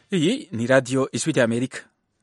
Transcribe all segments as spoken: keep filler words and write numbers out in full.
Iyi ni Radio Ijwi ry'Amerika.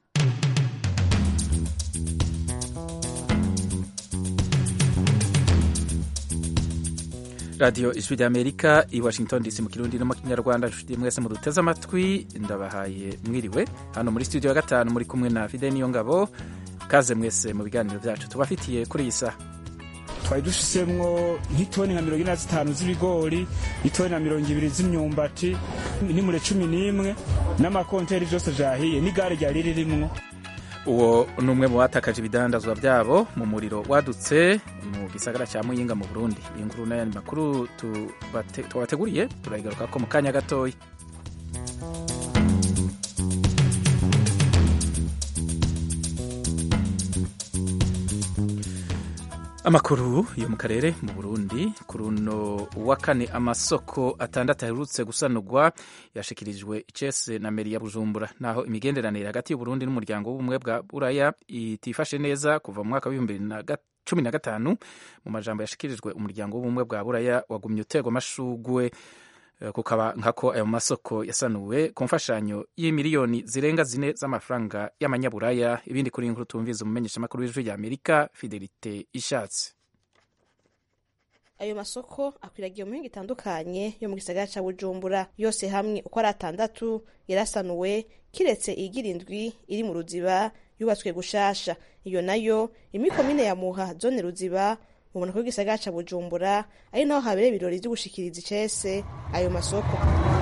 Radio Ijwi ry'Amerika i Washington D C mu Kirundi no mu Kinyarwanda. Nshuti mwese muduteze amatwi, ndabahaye mwiriwe. Hano muri studio ya gatanu muri kumwe na Fidel Niyongabo. Kaze mwese mu biganiro byacu tubafitiye kuri iyi saha. Twari dushisemwo nk'itoni nka mirongo ine na zitanu z'ibigori, itoni na mirongo ibiri z'imyumbati, n'imure cumi n'imwe n'amakonteri byose vyahiye n'igare ryari ririmwo. Uwo numwe mu batakaje ibidandazwa byabo mu muriro wadutse mu gisagara cya Muyinga mu Burundi. Inkuru n'ayandi makuru tubateguriye turayigaruka ko mu kanya gatoya. Amakuru yo mu karere mu Burundi kuri uno wa kane amasoko atandatu aherutse gusanurwa yashikirijwe Icese na meri ya Bujumbura, naho imigenderanire hagati y'u Burundi n'umuryango w'ubumwe bwa Buraya itifashe neza kuva mu mwaka wa bibiri na cumi na gatanu. Mu majambo yashikirijwe umuryango w'ubumwe bwa Buraya wagumye utegwa amashugwe kukaba nkako ayo masoko yasanuwe ku mfashanyo y'imiliyoni zirenga zine z'amafaranga y'amanyaburaya. Ibindi kuri inkuru tumviza umumenyesha makuru w'Ijwi ry'Amerika Fidelite Ishatse. Ayo masoko akwiragiye mu mihingo itandukanye yo mu gisagara ca Bujumbura, yose hamwe uko ari atandatu yarasanuwe kiretse iyigira indwi iri mu Ruziba yubatswe gushasha. Iyo nayo imikomine ya Muha zone Ruziba mubona ko igisagara ca Bujumbura ari naho habere ibirori vyo gushikiriza icese ayo masoko.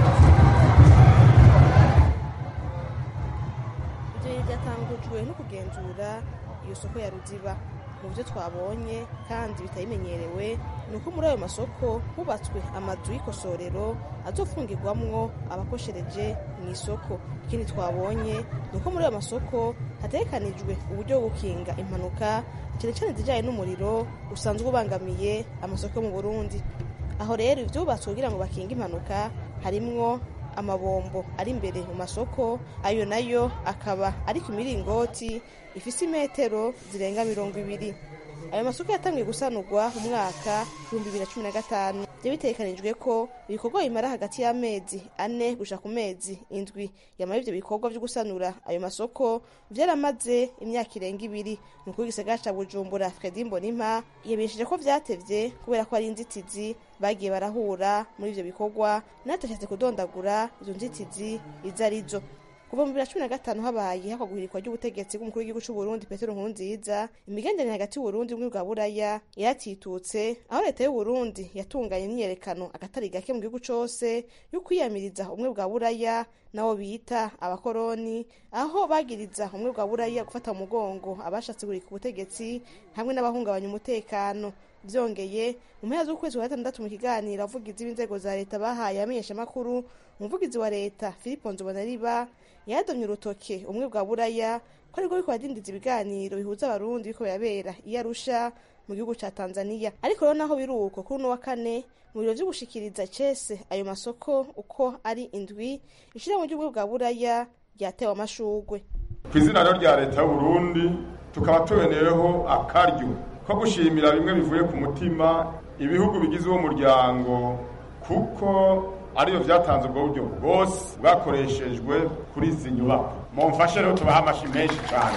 Ivyo byatangujwe no kugenzura iyo soko ya Ruziba. Mu byo twabonye kandi bitayimenyerewe nuko muri ayo masoko hubatswe amazu y'ikosorero azofungirwamwo abakoshereje mu isoko. Ikindi twabonye nuko muri ayo masoko hatekanijwe uburyo bwo gukinga impanuka cyane cyane zijanye n'umuriro usanzwe ubangamiye amasoko mu Burundi. Aho rero ivyubatswe kugira ngo bakinge impanuka harimwo amabombo ari imbere mu masoko, ayo nayo akaba ari ku miringoti ifise imetero zirenga mirongo ibiri. Ayo masoko yatangiye gusanurwa mu mwaka w'ibihumbi bibiri na cumi na gatanu. Vyo bitegekanijwe ko ibikorwa bimara hagati y'amezi ane gushika ku mezi indwi. Yamara ivyo bikorwa vyo gusanura ayo masoko vyaramaze imyaka irenga ibiri. Nuko igisagara ca Bujumbura Fredy Mbonimpa yabesheje ko vyatevye kubera ko ari inzitizi bagiye barahura muri ivyo bikorwa, natashatse kudondagura izo nzitizi izo arizo. Kuva mu bibiri na cumi na gatanu habaye hakaguhirikwa ry'ubutegetsi bw'umukuru w'igihugu c'u Burundi Petero Nkurunziza, imigenderanire hagati y'u Burundi n'ubumwe bwa Buraya yaratitutse, aho leta y'u Burundi yatunganye imyiyerekano akatari gake mu gihugu cose yo kwiyamiriza ubumwe bwa Buraya nabo bita abakoroni, aho bagiriza ubumwe bwa Buraya gufata mu mugongo abashatse gurika ubutegetsi hamwe n'abahungabanya umutekano. Vyongeye mu mpera z'ukwezi kwa gatandatu mu kiganiro avugizi b'inzego za leta bahaye amenyesha makuru, umuvugizi wa leta Philippe Nzobonariba yadomye urutoke ubumwe bwa Buraya ko ariko biko badindiza ibiganiro bihuza abarundi biko birabera i Arusha mu gihugu ca Tanzania. Ariko rero naho biruko kuri uno wa kane mu biro vyo gushikiriza cese ayo masoko uko ari indwi, ishirahamwe ry'ubumwe bwa Buraya ryatewe amashugwe. Kw'izina rya leta y'u Burundi tukaba tubeneyeho akaryo ko gushimira bimwe bivuye ku mutima ibihugu bigize uwo muryango, kuko ariyo vyatanze ubwo buryo bwose bwakoreshejwe kuri izi nyubako. Mumfashe rero tubaha amashi menshi cyane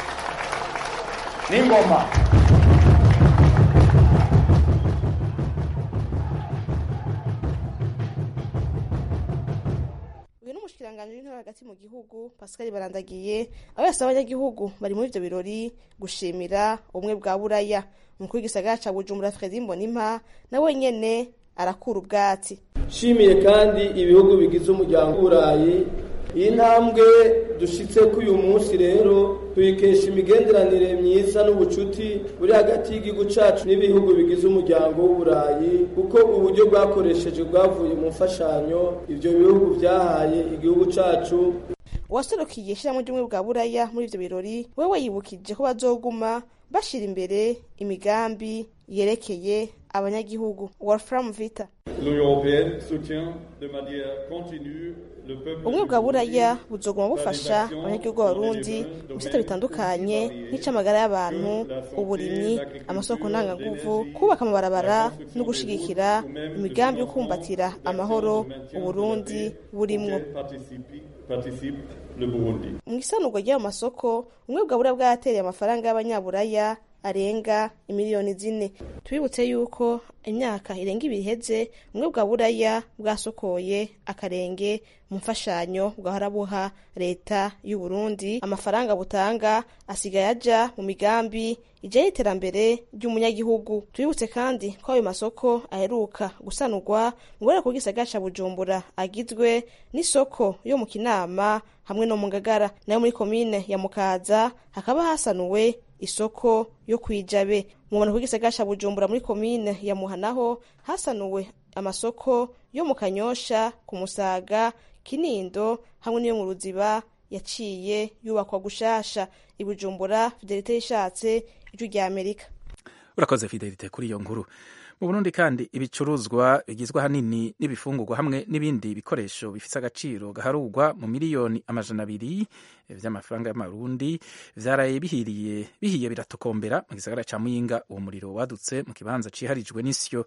n'ingoma. Uyu n'umushikiranganje w'intore hagati mu gihugu Pascal Barandagiye, aho yasaba abanyagihugu bari muri ivyo birori gushimira ubumwe bwa Buraya. Umukuru w'igisagara ca Bujumbura Fredy Mbonimpa nawe nyene arakura ubwatsi. Shimiye kandi ibihugu bigize umuryango w'Uburayi. Iyi ntambwe dushitse ku uyu munsi rero tuyikesha imigenderanire myiza n'ubucuti buri hagati y'igihugu cacu n'ibihugu bigize umuryango w'Uburayi, kuko uburyo bwakoresheje bwavuye mu mfashanyo ivyo bihugu vyahaye igihugu cacu. Uwaserukiye ishirahamwe ry'ubumwe bwa Buraya muri ivyo birori wewe yibukije ko bazoguma bashira imbere imigambi yerekeye abanyagihugu. Wolfram Vita: L'Union européenne soutient de manière continue ubumwe bwa buraya buzoguma bufasha abanyagihugu b'abarundi mu bisata bitandukanye nk'icamagara y'abantu, uburimyi, amasoko ntanganguvu, kubaka amabarabara no gushigikira imigambi yo kumbatira amahoro Uburundi burimwo. Mu isanurwa ry'ayo masoko ubumwe bwa buraya bwatereye amafaranga y'abanyaburaya arenga imiliyoni zine. Tubibutse yuko imyaka irenga ibiri iheze ubumwe bwa buraya bwasokoye akarenge mu mfashanyo bwahora buha leta y'u Burundi. Amafaranga butanga asigaye aja mu migambi ijanye iterambere ry'umunyagihugu. Tubibutse kandi ko ayo masoko aheruka gusanurwa mu burere bw'igisagara ca Bujumbura agizwe n'isoko yo mu Kinama hamwe no mu Ngagara, nayo muri komine ya Mukaza hakaba hasanuwe isoko yo kwijabe. Mu bantu bw'igisagara ca Bujumbura muri komine ya Muhanaho hasanuwe amasoko yo mu Kanyosha, ku Musaga, Kinindo hamwe n'iyo mu Ruziba yaciye yubakwa gushasha. I Bujumbura, Fidelite Yishatse, Ijwi rya Amerika. Urakoze Fidelite kuri iyo nkuru. Mu Burundi kandi ibicuruzwa bigizwe hanini n'ibifungurwa hamwe n'ibindi bikoresho bifise agaciro gaharurwa mu miliyoni amajana abiri vy'amafaranga y'amarundi vyaraye bihiriye bihiye biratokombera mu gisagara ca Muyinga. Uwo muriro wadutse mu kibanza ciharijwe n'isyo.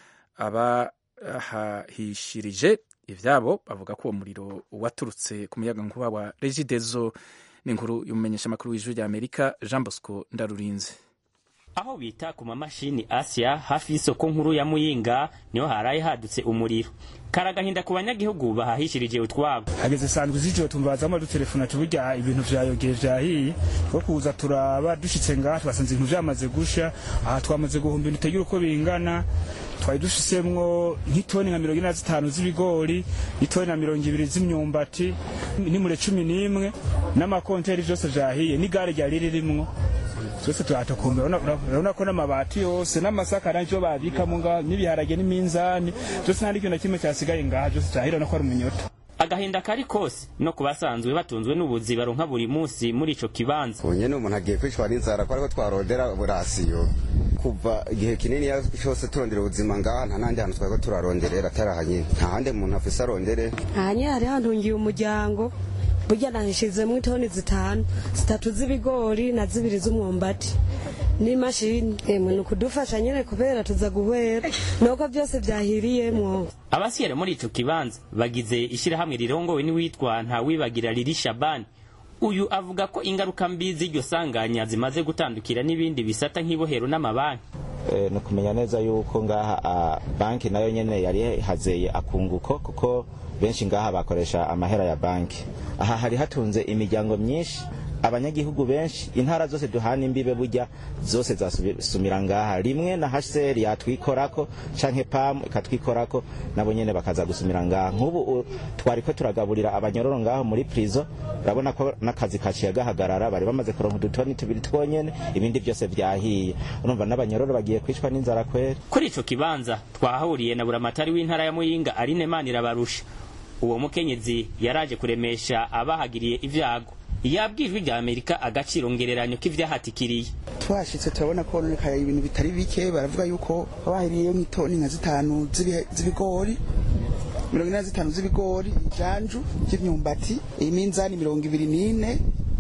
Abahishirije ivyabo bavuga ko uwo muriro waturutse ku muyaga nkuba wa Regideso. N'inkuru y'umumenyesha makuru w'Ijwi rya Amerika Jean Bosco Ndarurinze. Aho bita ku mamashini Asia hafi y'isoko nkuru ya Muyinga niho haraye hadutse umuriro. Karagahinda ku banyagihugu bahahishirije utwabo. Hageze sanzwe zijo tumbazamo dutelefona tuburya ibintu vyayogeje vyahiye ko kuza turaba dushitse ngaha basanze ibintu vyamaze gusha. Aha twamaze guhumba ibintu tegira uko bingana. Twari dushisemwo nk'itoni nka mirongo ine na zitanu z'ibigori, itoni na mirongo ibiri z'imyumbati, n'imure cumi n'imwe n'amakonteri vyose vyahiye n'igare ryari ririmwo. Twese turatokombe urabona ko n'amabati yose n'amasaka ranjo babika mu nga n'ibiharage n'iminzani byose nta n'ikintu kimwe cyasigaye ngaha byose cyahira no ko ari umunyota. Agahinda kari kose no kubasanzwe batunzwe n'ubuzi baronka buri munsi muri ico kibanza. Onye n'umuntu agiye kwicwa n'inzara ko ariko twarondera burasiyo kuva igihe kinini cyose turondera ubuzima ngaha nta nandi hantu twako turaronderera atarahanye nta hande umuntu afise arondere. Hanye hari hantungiye umuryango burya nahishizemo itoni zitanu zitatu z'ibigori na zibiri z'umwumbati n'imashini emwe nukudufasha nyene kubera tuza guhwera nuko byose byahiriyemwo. Abasiyere muri ico kibanza bagize ishirahamwe rirongowe niwitwa Ntawibagira Lili Shabani. Uyu avuga ko ingaruka mbi z'iryo sanganya zimaze gutandukira n'ibindi bisata nk'ibohero n'amabanki. Eh, no kumenya neza yuko ngaha banki nayo nyene yari hazeye akunguko kuko benshi ngaha bakoresha amahera ya banki. Aha hari hatunze imiryango myinshi, abanyagihugu benshi, intara zose duhana imbibe burya zose zasumira ngaha. Rimwe na H C R yatwikorako canke P A M ikatwikorako nabo nyene bakaza gusumira ngaha. Nk'ubu twariko turagaburira abanyororo ngaho muri prison, urabona ko nakazi kaciye gahagarara, bari bamaze kuronka udutoni tubiri twonyene, ibindi byose vyahiye. Urumva n'abanyororo bagiye kwicwa n'inzara kwera. Kuri ico kibanza twahahuriye na buramatari w'intara ya Muyinga Aline Manirabarusha. Uwo mukenyezi yaraje kuremesha abahagiriye ivyago. Yabwijwe rya Amerika agaciro ngereranyo k'ivyahatikiriye. Twashitse turabona ko nonekaye ibintu bitari bike, baravuga yuko bahiriye nk'itoni nka zitanu z'ibigori, mirongo ine na zitanu z'ibigori, ijanju y'imyumbati, iminzani mirongo ibiri n'ine,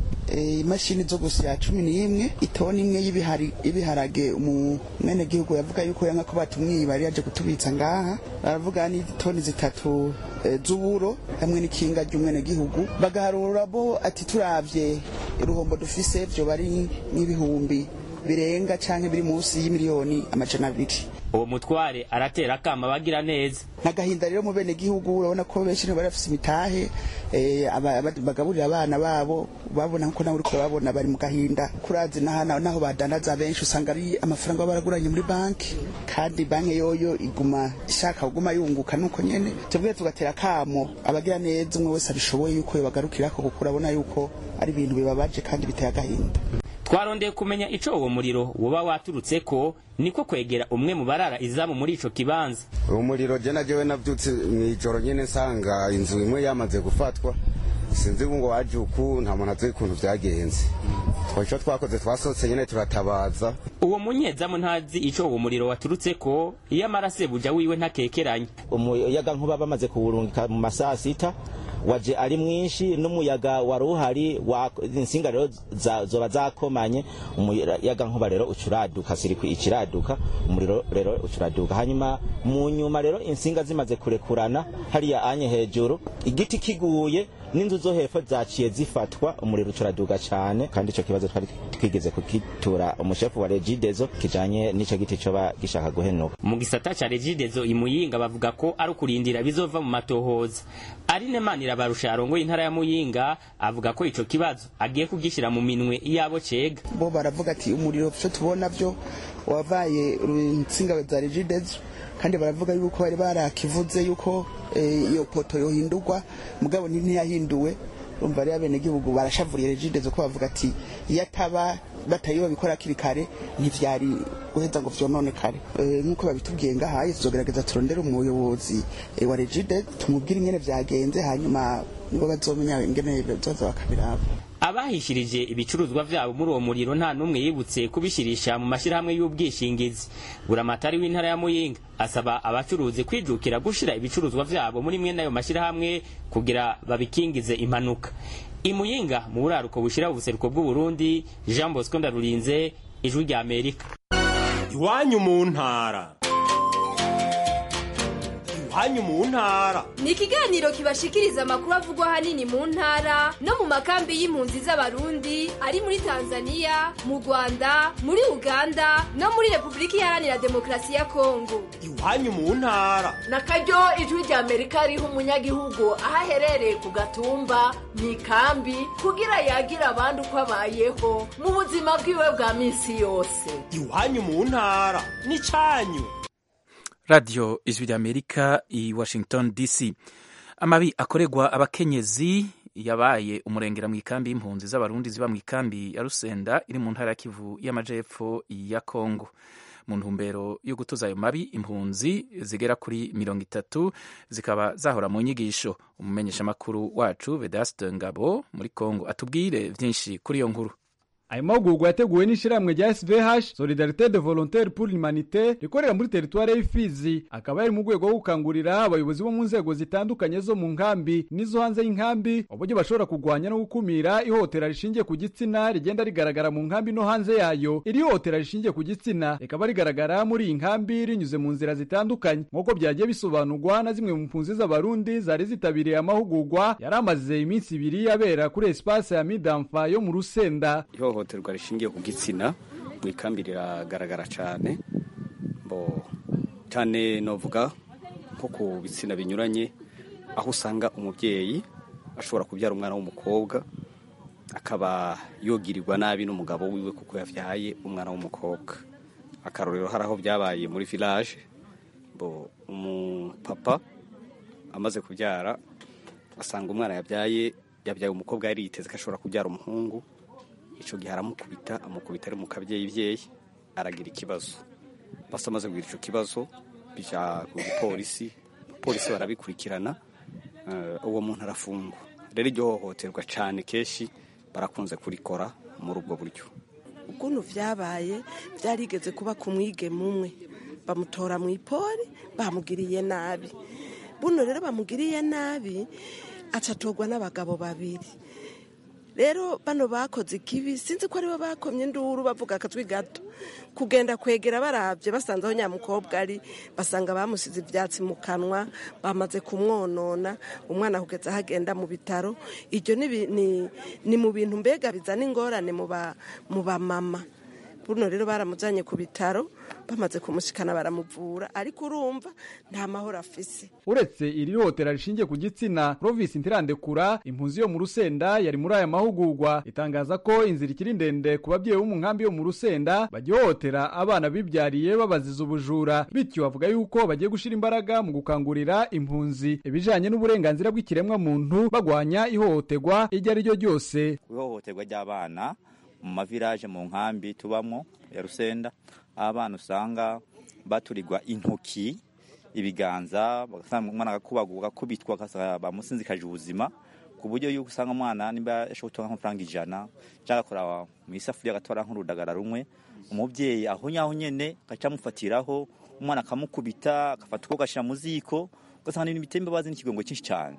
imashini zo gusya cumi n'imwe, itoni imwe y'ibihari ibiharage. Umwene gihugu yavuga yuko yanka ko batumwiba ari yaje kutubitsa ngaha. Baravuga ni itoni zitatu z'uburo hamwe n'ikinga ry'umwene gihugu. Bagaharura bo ati turavye uruhombo dufise byo bari n'ibihumbi birenga canke biri munsi y'imiliyoni amajana abiri. Uwo mutware aratera kama bagira neza. Nagahinda rero mu bene gihugu urabona ko benshi bari bafise imitahe eh bagaburira abana babo babona ko nawe uriko babona bari mu gahinda. Kurazi nahana naho badanaza benshi usanga ari amafaranga baraguranye muri banki kandi banki yoyo iguma ishaka kuguma yunguka nuko nyene. Tubwe tugatera kamo abagira neza umwe wese abishoboye yuko yobagarukirako kuko urabona yuko ari ibintu bibabaje kandi biteye agahinda. Twarondeye kumenya ico uwo muriro woba waturutse ko niko kwegera umwe mu barara izamu muri ico kibanza. Uwo muriro je najewe navyutse mwijoro nyene nsanga inzu imwe yamaze gufatwa. Sinzi ngo waje uku nta muntu azi kuntu vyagenze. Twaco twakoze twasotse nyene turatabaza. Uwo munyezamu ntazi ico uwo muriro waturutse ko iyo amarase buja wiwe ntakekeranye. Umuyaga nkuba bamaze kuwurungika mu masaa sita waje ari mwinshi n'umuyaga wari uhari insinga rero zoba zakomanye umuyaga nkuba rero ucuraduka sirikwi ikiraduka umuriro rero ucuraduka hanyuma mu nyuma rero insinga zimaze kurekurana hariya anye hejuru igiti kiguye n'inzu zo hepfo zaciye zifatwa umuriro ucuraduka cyane kandi ico kibazo twari twigeze kukitura umushefu wa Regidezo kijanye n'ico giti cyo bagishaka guhenuka mu gisata ca Regidezo imuyinga bavuga ko ari kurindira bizova mu matohoza Aline Manirabarusha arongoye intara ya Muyinga avuga ko ico kibazo agiye kugishira mu minwe yabo cega bo baravuga ati umuriro cyo tubona byo wavaye insinga za Regidezo kandi baravuga yuko bari barakivuze yuko iyo poto yohindurwa mugabo ntiyahinduwe umva ari abene gihugu barashavuriye Regidezo ko bavuga ati yataba batayiba bikora kirikare ntivyari guheza ngo vyonone kare nkuko babitubwiye ngahaye tuzogerageza turondera umuyobozi wa Regidezo tumubwira ingene vyagenze hanyuma nibo bazomenya ingene bizoza bakabiraba abahishirije ibicuruzwa vyabo muri uwo muriro nta numwe yibutse kubishirisha mu mashirahamwe y'ubwishingizi buramatari w'intara ya Muyinga asaba abacuruzi kwijukira gushira ibicuruzwa vyabo muri mwe nayo mashirahamwe kugira babikingize impanuka imuyinga mu buraruko bushira ubuseruko bw'u Burundi Jean Bosco Ndarurinze ijwi rya Amerika iwanyu mu ntara iwanyu mu ntara ni ikiganiro kibashikiriza amakuru avugwa hanini mu ntara no mu makambi y'impunzi z'abarundi ari muri Tanzania mu Rwanda muri Uganda no muri Republika Iharanira Demokarasi ya Kongo iwanyu mu ntara nakaryo ijwi rya Amerika riha umunyagihugu ahaherereye ku gatumba mu ikambi kugira yagira abandi uko abayeho mu buzima bwiwe bwa minsi yose iwanyu mu ntara ni canyu Radio Ijwi ry'Amerika i Washington D C. Amabi akoregwa abakenyezi yabaye umurengera mu ikambi y'impunzi z'abarundi ziba mu ikambi ya Rusenda iri mu ntara ya Kivu y'amajepfo ya Kongo. Mu ntumbero yo gutuza ayo mabi impunzi zigera kuri mirongo itatu zikaba zahora mu nyigisho. Umumenyesha makuru wacu Vedaste Ngabo muri Kongo atubwire vyinshi kuri iyo nkuru. Ayo mahugurwa yateguwe n'ishiramwe rya S V H Solidarité de Volontaires pour l'Humanité rikorera muri territoire y'Ifizi akaba yari mu rwego rwo gukangurira abayobozi bo mu nzego zitandukanye zo mu nkambi nizo hanze y'inkambi uburyo bashobora kugwanya no gukumira ihohotera rishingiye ku gitsina rigenda rigaragara mu nkambi no hanze yayo. Iri hohotera rishingiye ku gitsina rikaba rigaragara muri iyi nkambi rinyuze mu nzira zitandukanye nk'uko byagiye bisobanurwa na zimwe mu mpunzi z'abarundi zari zitabiriye amahugurwa yari amaze iminsi ibiri yabera kuri espace ya Midamfa yo mu Rusenda. Ihohoterwa rishingiye ku gitsina mu ikambi riragaragara cyane bo cyane novuga nko ku bitsina binyuranye aho usanga umubyeyi ashobora kubyara umwana w'umukobwa akaba yogirirwa nabi n'umugabo wiwe kuko yavyaye umwana w'umukobwa. Akarorero haraho byabaye muri village bo umupapa amaze kubyara asanga umwana yabyaye yabyaye umukobwa yari yiteze ko ashobora kubyara umuhungu. Ico gihe aramukubita amukubita ari mu kabyeyi byeyi aragira ikibazo basa amaze kugira ico kibazo bija ku polisi polisi barabikurikirana uh, uwo muntu arafungwa. Rero iryo hohoterwa cyane keshi barakunze kurikora muri ubwo buryo. Ukuntu vyabaye byarigeze kuba kumwige mumwe bamutora mu ipori bamugiriye nabi buno rero bamugiriye nabi acatogwa n'abagabo babiri. Rero bano bakoze ikibi sinzi ko aribo bakomye nduru bavuga akatwi gato kugenda kwegera baravye basanze aho nyamukobwa ari basanga bamusize ivyatsi mu kanwa bamaze kumwonona umwana kugeza hagenda mu bitaro. Iryo ni, ni, ni mu bintu mbega bizana ingorane mu ba mu ba mama. Buno rero baramuzanye ku bitaro bamaze kumushikana baramuvura ariko urumva nta mahoro afise. Uretse iri hotera rishingiye ku gitsina Province Ntirandekura impunzi yo mu Rusenda yari muri aya mahugurwa itangaza ko inzira ikiri ndende ku babyeyi bo mu nkambi yo mu Rusenda bagihohotera abana bibyariye babaziza ubujura bityo bavuga yuko bagiye gushira imbaraga mu gukangurira impunzi ibijanye n'uburenganzira bw'ikiremwa muntu bagwanya ihohoterwa iryo ari ryo ryose. Ihohoterwa ry'abana mu mavirage mu nkambi tubamwo ya Rusenda abana usanga baturirwa intoki ibiganza bagasanga umwana agakubaguka kubitwa bamusinzikaje ubuzima ku buryo yuko usanga umwana nimba yashobora nk'amafaranga ijana cyangwa akora mu isafuriya agatwara nk'urudagara rumwe umubyeyi aho nyaho nyene gacamufatiraho umwana akamukubita agafata uko gashira mu ziko ugasanga n'ibintu bitembe bazi n'ikigongo cyinshi cyane.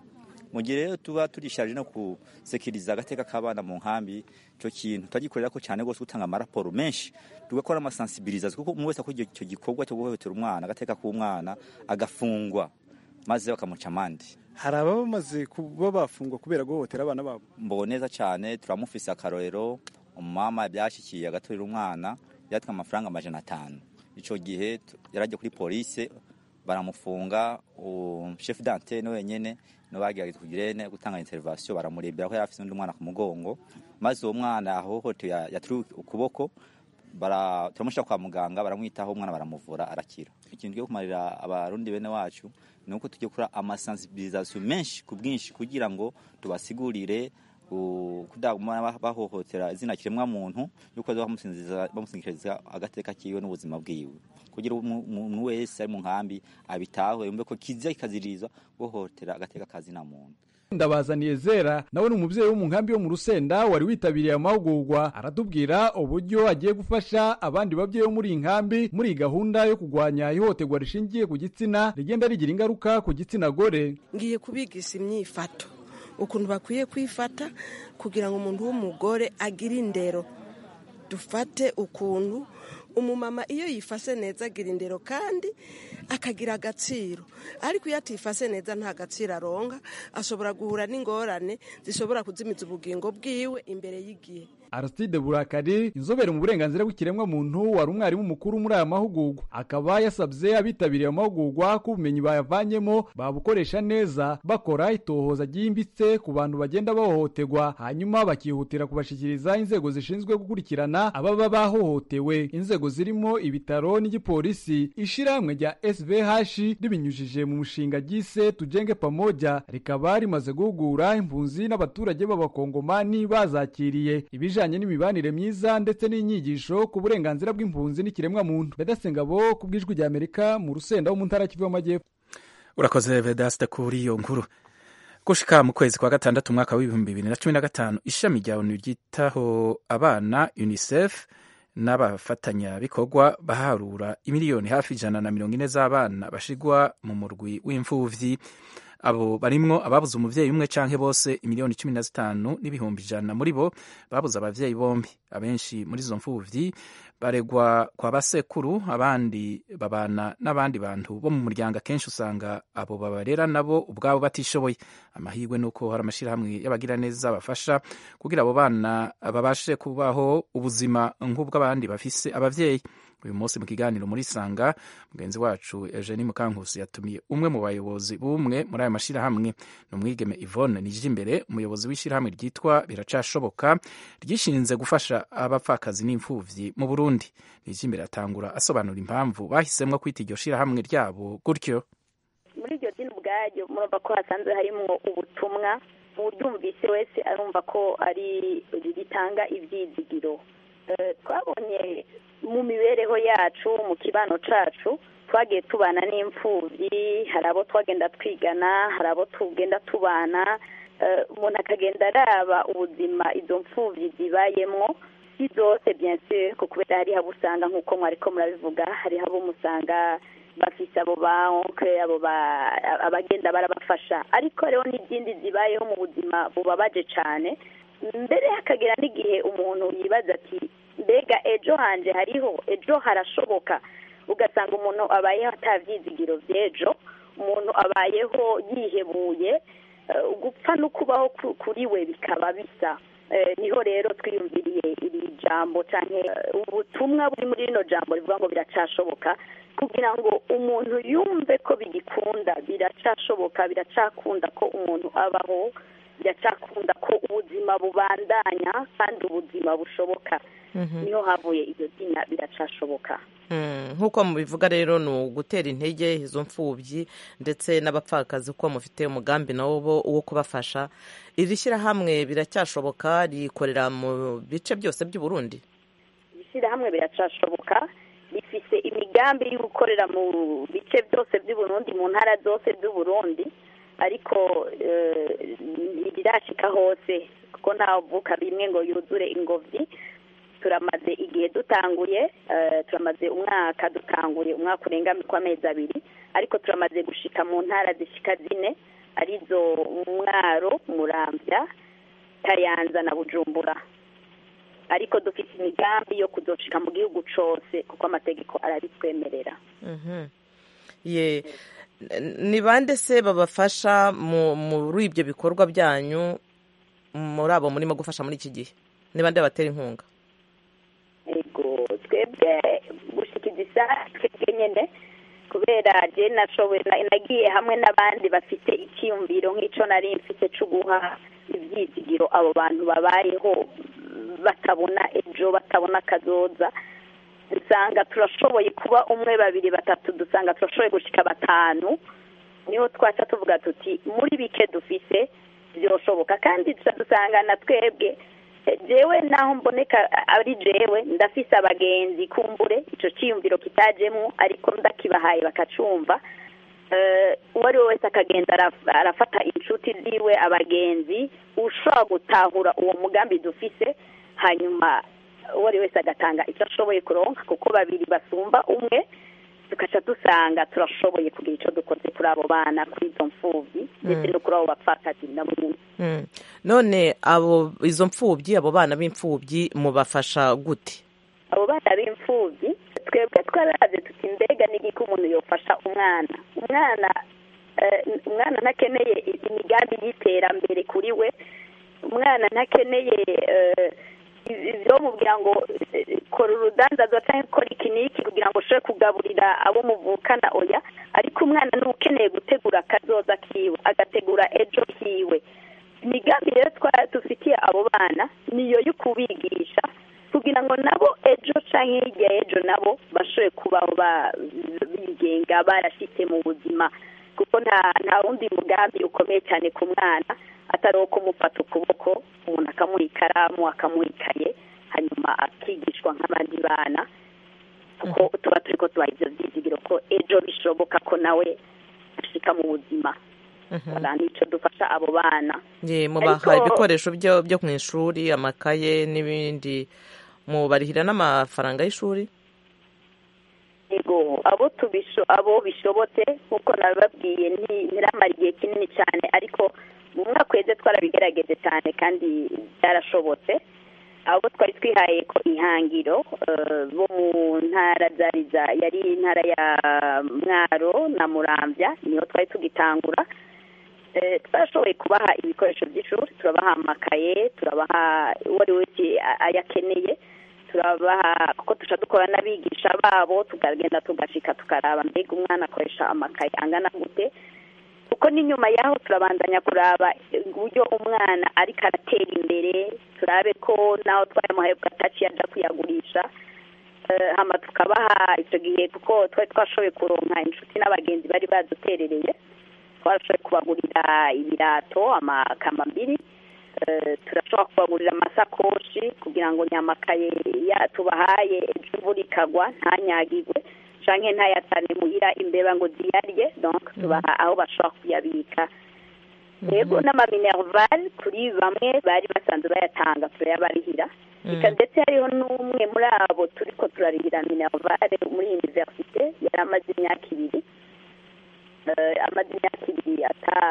mu gihe rero tuba turishaje no kusekiriza agateka k'abana mu nkambi cyo kintu twagikorera ko cyane gose gutanga amaraporo menshi tugakora amasensibilisation kuko umwe wese akora icyo gikorwa cyo guhohotera umwana agateka k'umwana agafungwa maze bakamuca amande. Hari ababa bamaze kuba bafungwa kubera guhohotera abana babo? Mboneza cyane turamufise akarorero umama byashikiye agatorera umwana yatwa amafaranga amajana atanu. Ico gihe yarajye kuri police baramufunga o chef d'antenne wenyene no bagiye kugirene gutanga intervention baramurebera ko yafise undi mwana ku mugongo maze uwo mwana ahohoteye yaturi ukuboko bara turamusha kwa muganga baramwitaho umwana baramuvura arakira. Ikintu cyo kumarira abarundi bene wacu nuko tujye kura amasensibilisation menshi ku bwinshi kugira ngo tubasigurire kudaguma bahohotera izina kiremwa muntu yuko bamusinziza bamusinzikiriza agateka kiwe n'ubuzima bwiwe kugira umuntu wese ari mu nkambi abitaho yumve ko kizya ikazirizwa guhohotera agateka kazi na muntu. Ndabazaniye Zera nawe ni umuvyeyi wo mu nkambi yo mu Rusenda wari witabiriye amahugurwa aratubwira uburyo agiye gufasha abandi bavyeyi bo muri inkambi muri gahunda yo kugwanya ihohoterwa rishingiye ku gitsina rigenda rigira ingaruka ku gitsina gore. Ngiye kubigisha imyifato ukuntu bakwiye kwifata kugira ngo umuntu w'umugore agire indero. Dufate ukuntu umumama iyo yifase neza agira indero kandi akagira agaciro, ariko iyo atifase neza nta gaciro aronka ashobora guhura n'ingorane zishobora kuzimiza ubugingo bwiwe imbere y'igihe. Aristide Burakari inzobere mu burenganzira bw'ikiremwa muntu wari umwarimu mukuru muri aya mahugurwa akaba yasabye abitabiriye amahugurwa ko ubumenyi bayavanyemo babukoresha neza bakora itohoza ryimbitse ku bantu bagenda bahohoterwa hanyuma bakihutira kubashikiriza inzego zishinzwe gukurikirana ababa bahohotewe. Inzego zirimo ibitaro n'igipolisi. Ishiramwe rya S V H ribinyujije mu mushinga gise Tujenge Pamoja rikaba rimaze guhugura impunzi n'abaturage b'abakongomani bazakiriye ibijanye n'imibanire myiza ndetse n'inyigisho ku burenganzira bw'impunzi n'ikiremwa muntu. Bedasengabo ku bw'ijwi rya Amerika mu Rusenda wo mu ntara Kivu y'Amajyepfo. Urakoze Vedaste kuri iyo nkuru. Gushika mu kwezi kwa gatandatu umwaka w'ibihumbi bibiri na cumi na gatanu ishami rya O N U ryitaho abana UNICEF n'abafatanya bikorwa baharura imiliyoni hafi ijana na mirongo ine z'abana bashigwa mu murwi w'imfuvyi. Abo barimwo ababuze umuvyeyi umwe canke bose imiliyoni cumi na zitanu n'ibihumbi ijana muri bo babuze abavyeyi bombi. Abenshi muri izo mfuvyi baregwa kwa basekuru, abandi babana n'abandi bantu bo mu muryango. Akenshi usanga abo babarera nabo ubwabo batishoboye. Amahirwe nuko hari amashirahamwe y'abagira neza bafasha kugira abo bana babashe kubaho ubuzima nk'ubw'abandi bafise abavyeyi. Uyu munsi mu kiganiro muri Sanga mugenzi wacu Eugenie Mukankusi yatumiye umwe mu bayobozi bumwe muri ayo mashirahamwe n'umwigeme Yvonne Nijimbere, umuyobozi w'ishirahamwe ryitwa Biracashoboka ryishinze gufasha abapfakazi n'imfuvyi mu Burundi. Nijimbere atangura asobanura impamvu bahisemwo kwita iryo shirahamwe ryabo gutyo. Muri iryo dini ubwaryo murumva ko hasanzwe harimwo ubutumwa uryumvise wese arumva ko ari ritanga ivyizigiro. Twabonye mu mibereho yacu mu kibano cacu twagiye tubana n'imfuvyi, hari abo twagenda twigana, hari abo tugenda tubana, umuntu akagenda araba ubuzima izo mfuvyi zibayemwo. Si zose bien sûr kuko kubera hari abo usanga nk'uko mwariko murabivuga, hari abo musanga bafise abo ba oncle, abo abagenda barabafasha, ariko rero n'izindi zibayeho mu buzima bubabaje cane. Mbere hakagera n'igihe umuntu yibaza ati mbega ejo hanje hariho, ejo harashoboka. Ugasanga umuntu abayeho atavyizigiro vy'ejo, umuntu abayeho yihebuye, gupfa no kubaho kuri we bikaba bisa. Niho rero twiyumviriye iri jambo canke ubutumwa buri muri rino jambo rivuga ngo biracashoboka, kugira ngo umuntu yumve ko bigikunda, biracashoboka, biracakunda ko umuntu abaho, biracakunda ko ubuzima bubandanya kandi ubuzima bushoboka. Niho havuye iryo zina Biracashoboka. Nk'uko mubivuga rero ni ugutera intege izo mfubyi ndetse n'abapfakazi ko mufite umugambi nawo wo kubafasha. Iri shyirahamwe Biracyashoboka rikorera mu bice byose by'u Burundi. Ishyirahamwe Biracashoboka rifise imigambi yo gukorera mu bice byose by'u Burundi, mu ntara zose z'u Burundi, ariko rirashika hose kuko ntavuka bimwe ngo yuzure ingobyi. Turamaze igihe dutanguye, turamaze umwaka dutanguye umwaka urenga kwa mezi abiri, ariko turamaze gushika mu ntara zishika zine arizo Mwaro, Muramvya, Kayanza na Bujumbura. Ariko dufite imigambi yo kuzoshika mu gihugu cose kuko amategeko arabitwemerera. Mhm. Ye ni bande se babafasha muri ibyo bikorwa byanyu muri abo murimo gufasha muri iki gihe? Ni bande batera inkunga? Ego twebwe gushikiza twebwe nyene kubera je nashoboye nagiye hamwe n'abandi bafite ikiyumviro nk'ico nari mfite cyo guha ivyizigiro abo bantu babayeho batabona ejo batabona kazoza. Dusanga turashoboye kuba umwe babiri batatu, dusanga turashoboye gushika batanu, niho twaca tuvuga tuti muri bike dufise byoshoboka. Kandi dusanga na twebwe jewe naho mboneka ari jewe ndafise abagenzi kumbure ico ciyumviro kitajemo ariko ndakibahaye bakacumva. Uh, uwari wese akagenda arafata inshuti ziwe abagenzi ushobora gutahura uwo mugambi dufise, hanyuma uwari wese agatanga icyo ashoboye kuronka kuko babiri basumba umwe, tukaca dusanga turashoboye kugira icyo dukoze kuri abo bana, kuri izo mfubyi ndetse no kuri abo bapfakazi nabo nyine. Mm. None abo izo mfubyi abo bana b'imfubyi mubafasha gute? Abo bana b'imfubyi twebwe twaraze tuti mbega n'igiko umuntu yofasha umwana umwana uh, umwana ntakeneye imigambi y'iterambere kuri we, umwana ntakeneye uh, ibyo mubwira ngo kora urudandazo cyangwa kora ikiniki kugira ngo ushobore kugaburira abo muvukana, oya, ariko umwana ni ukeneye gutegura akazoza kiwe, agategura ejo hiwe. Imigambi rero dufitiye abo bana niyo yo kubigisha kugira ngo nabo ejo cyangwa hirya ejo nabo bashobore kubaho bigenga barashitse mu buzima, kuko nta nta wundi mugambi ukomeye cyane ku mwana atari uwo kumufata ukuboko umuntu akamuha ikaramu akamuha ikaye hanyuma akigishwa nk'abandi bana, kuko tuba turi ko tubaha ibyo byizigiro ko ejo bishoboka ko nawe ashika mu buzima. Nicyo dufasha abo bana. Mubaha ibikoresho byo mu ishuri, amakaye n'ibindi, mubarihira n'amafaranga y'ishuri? Ego abo tubisho abo bishobotse nkuko nababwiye ntiramara igihe kinini cyane, ariko mu mwaka weze twarabigerageje cyane kandi byarashobotse. Abo twari twihaye ko ihangiro bo mu ntara zariza yari intara ya Mwaro na Muramvya, niho twari tugitangura. Twashoboye kubaha ibikoresho by'ishuri, turabaha amakaye, turabaha uwari wese ayakeneye, turabaha kuko tuca dukora n'abigisha babo, tukagenda tugashika tukaraba mbega umwana akoresha amakaye angana gute, kuko n'inyuma yaho turabandanya kuraba uburyo umwana ariko aratera imbere, turabe ko naho twayamuhaye bwataci yaja kuyagurisha. Hama tukabaha icyo gihe kuko twari twashoboye kuronka inshuti n'abagenzi bari baduterereye, twashoboye kubagurira ibirato amakambambiri, turashobora kubagurira amasakoshi kugira ngo nyamakaye tubahaye ejo imvura ikagwa ntanyagirwe canke ntayatane muhira imbeba ngo ziyarye, donc tubaha aho bashobora kuyabika. Yego n'amaminerval kuri bamwe bari basanzwe bayatanga turayabarihira, ika ndetse hariho n'umwe muri abo turiko turarihira minerval muri universite yari amaze imyaka ibiri amaze imyaka ibiri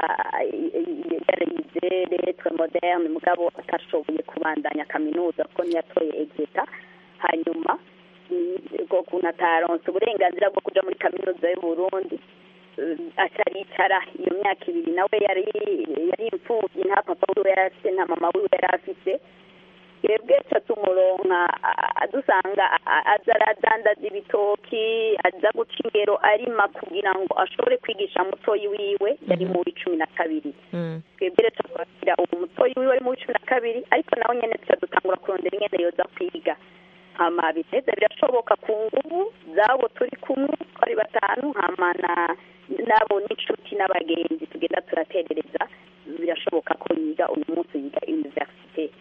yarize lettre moderne mugabo atashoboye kubandanya kaminuza kuko ntiyatoye exeta, hanyuma ubwo kuntu ataronse uburenganzira bwo kuja muri kaminuza y'u Burundi ataricara iyo myaka ibiri. Nawe yari yari imfubyi, nta papa wiwe yari afite nta mama wiwe yari afite. Twebwe tumuronka dusanga aza aradandaza ibitoki, aza guca ingero arima kugira ngo ashobore kwigisha mutoyi wiwe yari mu cumi na kabiri. Twebwe rero twakira uwo mutoyi wiwe ari mu cumi na kabiri, ariko nawe nyene dutangura kurondera ingene yoza kwiga. Hama biteze birashoboka ku nguvu zabo turi kumwe ari batanu, hama nabo n'inshuti n'abagenzi tugenda turaterereza, birashoboka ko yiga uyu munsi yiga universite.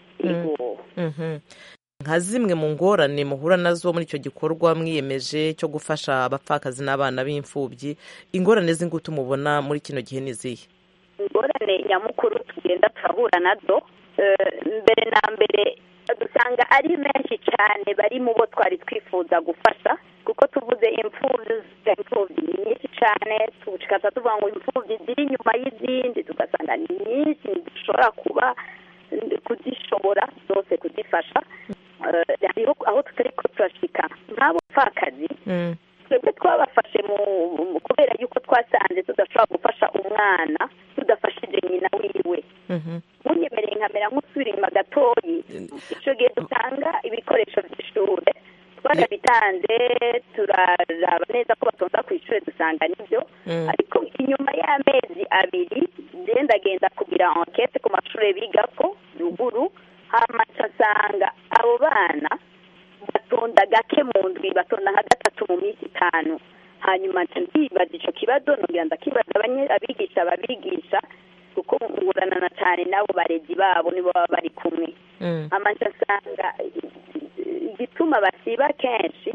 Nka zimwe mu ngorane muhura nazo muri icyo gikorwa mwiyemeje cyo gufasha abapfakazi n'abana b'imfubyi, ingorane z'ingutu mubona muri kino gihe ni zihe? Ingorane nyamukuru tugenda turahura nazo, mbere na mbere dusanga ari menshi cyane bari mu bo twari twifuza gufasha, kuko tuvuze imfubyi imfubyi ni nyinshi cyane tukaza tuvuga ngo imfubyi ziri inyuma y'izindi tugasanga ni nyinshi dushobora kuba kuzishobora zose kuzifasha hariho aho tutari ko turashika nk'abo pfakazi twebwe twabafashe mu kubera yuko twasanze tudashobora gufasha umwana tudafashije nyina wiwe munyemereye nkamera nk'usubira inyuma gatoyi icyo gihe dutanga ibikoresho by'ishure twarabitanze turaraba neza ko batonda ku ishuri dusanga nibyo ariko inyuma y'amezi abiri ndagenda kugira enquete ku mashuri bigako ruguru hama nsanga abo bana batonda gake mu ndwi batonda nka gatatu mu minsi itanu hanyuma ndibaza icyo kibazo nongera ndakibaza abigisha babigisha kuko ngurana cyane nabo barezi babo nibo baba bari kumwe hama nsanga igituma basiba kenshi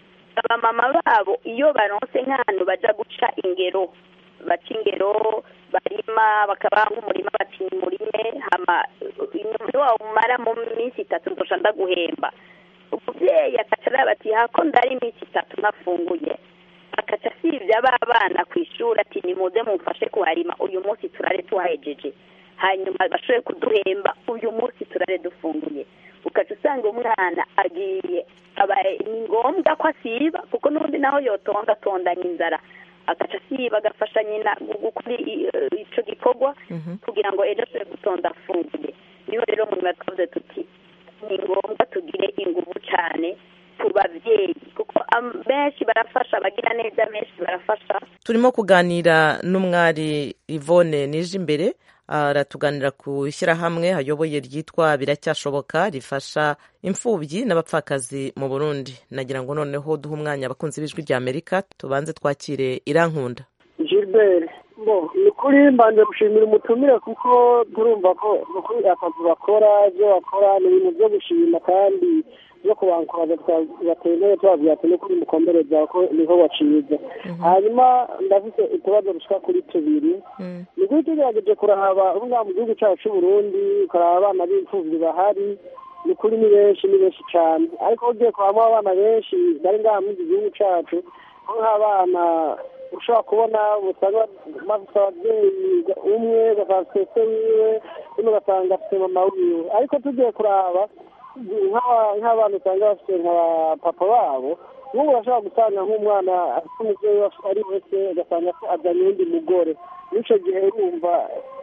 abamama babo iyo baronse nk'ahantu baja guca ingero baca ingero barima bakaba nk'umurima bati murime hama inyuma wabo umara mu minsi itatu ndosha ndaguhemba umuvyeyi akaca araba ati hako ndari iminsi itatu nafunguye akaca asivye aba bana kw'ishuri ati nimuze mumfashe kuharima uyu munsi turare tuhahejeje hanyuma bashobore kuduhemba uyu munsi turare dufunguye ukaca usanga umwana agiye ni ngombwa ko asiba kuko n'ubundi naho yotonda atondanya inzara agaca asiba agafasha nyina gukora icyo gikorwa kugira ngo ejo ashobore gutonda afunguye niho rero mu nyuma twavuze tuti ni ngombwa tugire ingufu cyane ku babyeyi kuko benshi barafasha abagira neza benshi barafasha. Turimo kuganira n'umwari Yvonne Nijimbere aratuganira ku ishyirahamwe hayoboye ryitwa Biracyashoboka rifasha imfubyi n'abapfakazi mu Burundi. Nagira ngo noneho duhe umwanya abakunzi b'ijwi rya Amerika tubanze twakire Irankunda. Gilbert bo ni kuri mbanje gushimira umutumire kuko turumva ko kuri akazi bakora ibyo bakora ni ibintu byo gushima kandi yo kubankuraza twabateye twabwira ati kuri mukombereza ko niho waciza hanyuma ndafite ikibazo rushaka kuri tubiri ni kuri tugerageje kurahaba ubwa mu gihugu cyacu cy'u Burundi kuraba abana b'imfubyi bahari ni kuri ni benshi ni benshi cyane ariko ugiye kuhamo abana benshi bari ngaha mu gihugu cyacu nk'abana ushobora kubona usanga bafite ababyeyi umwe bafite sese wiwe undi ugasanga afite mama wiwe ariko tugiye kuraba nk'abantu usanga bafite nka papa babo nk'ubu urashobora gusanga nk'umwana afite umubyeyi ari wese ugasanga ko ajyanye undi mugore n'icyo gihe urumva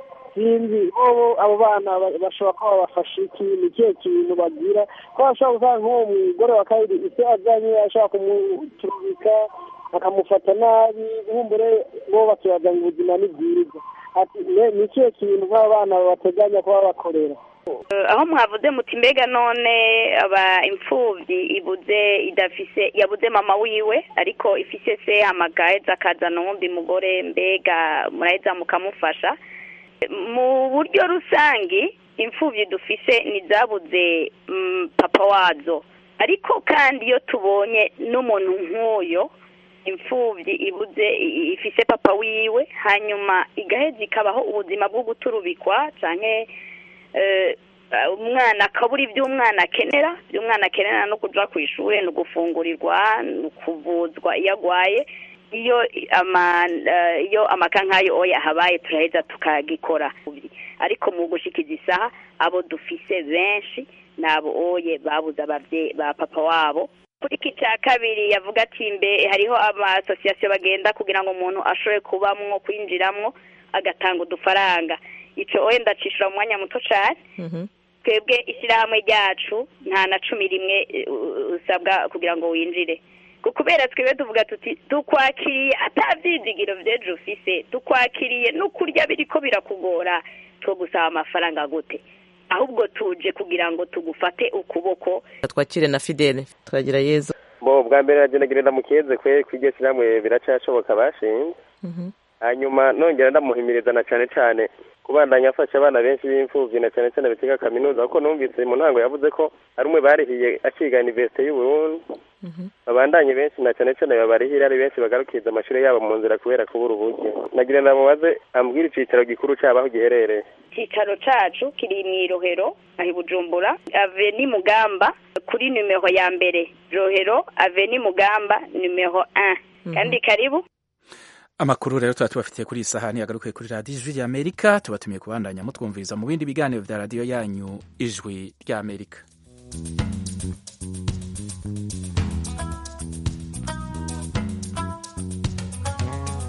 sinzi abo bana bashobora kuba babafasha iki ni ikihe kintu bagira ko bashobora gusanga nk'uwo mugore wa kabiri ise ajyanye ashobora kumuturubika akamufata nabi nkumbure bo bakibazanya ubuzima ni bwiza ati ni ikihe kintu nk'abana bateganya kuba bakorera aho mwavuze muti mbega none aba imfubyi ibuze idafise yabuze mama wiwe ariko ifise se amagaheza akazana uwundi mugore mbega muraheza mukamufasha mu buryo rusangi imfubyi dufise nizabuze mm, papa wazo ariko kandi iyo tubonye n'umuntu nk'uyo imfubyi ibuze ifise papa wiwe hanyuma igaheza ikabaho ubuzima bwo guturubikwa canke umwana akabura ibyo umwana akenera ibyo umwana akenera no kuja ku ishuri no gufungurirwa no kuvuzwa iyo agwaye iyo ama iyo amakankayo oya habaye turaheza tukagikora ariko mu gushikiza isaha abo dufise benshi nabo oye babuza abavye ba papa wabo kuri kica kabiri yavuga ati mbe hariho ama association bagenda kugira ngo umuntu ashobore kubamwo kwinjiramwo agatanga udufaranga ico oye ndacishura mu mwanya muto cyane twebwe ishyirahamwe ryacu nta na cumi rimwe usabwa kugira ngo winjire kubera twebwe tuvuga tuti tukwakiriye atavyizigiro vyejo ufise tukwakiriye no kurya biriko birakugora two gusaba amafaranga gute ahubwo tuje kugira ngo tugufate ukuboko twakire na Fidele twagira Yezu bo bwa mbere nagenagirenda mukeze kwe kwiryo shyirahamwe Biracyashoboka bashinze hanyuma nongera ndamuhimiriza na cyane cyane kubandanya afasha abana benshi b'imfuvyi na cyane cyane biga kaminuza kuko numvise mu ntango yavuze ko ari umwe barihiye akiga University y'u Burundi babandanye benshi na cyane cyane babarihira ari benshi bagarukiza amashuri yabo mu nzira kubera kubura uburyo nagira ndamubaze ambwira icicaro gikuru cyabaho giherereye icicaro cacu kiri mu Rohero ahi Bujumbura Avenue Mugamba kuri numero ya mbere Rohero Avenue Mugamba numero un kandi karibu amakuru rero tuba tubafitiye kuri iyi sahani yagarukiye kuri radiyo ijwi ry'amerika tubatumiye kubandanya mutwumviriza mu bindi biganiro bya radiyo yanyu ijwi ry'amerika.